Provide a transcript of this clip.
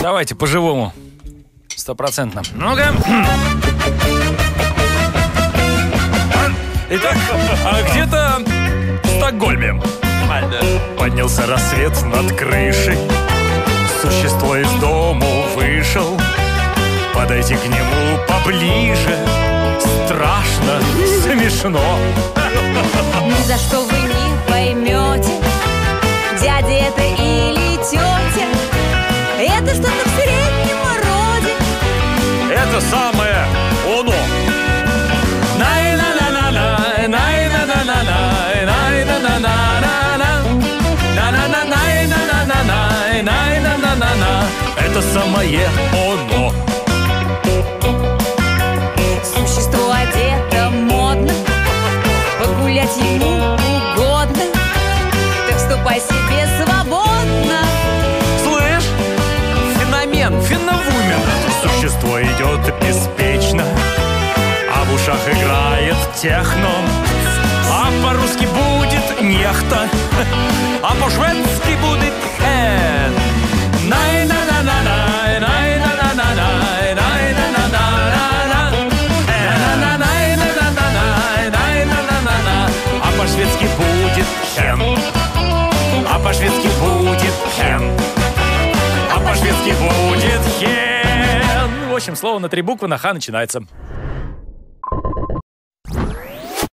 Давайте по-живому. 100%. Ну-ка. Итак, где-то в Стокгольме поднялся рассвет над крышей. Существо из дому вышел. Подойти к нему поближе. Страшно, смешно. Ни за что вы не поймете, дядя это или тетя. Это что-то в среднем роде. Это самое оно. Это самое оно. Существо одето модно, погулять ему угодно. Так ступай себе свободно. Слышь, феномен, феновумен. Существо идет беспечно, а в ушах играет техно. А по-русски будет нехта, а по-шведски будет хэн. А по-шведски будет хен. А по-шведски будет хен. А по-шведски будет хен. В общем, слово на 3 буквы на ха начинается.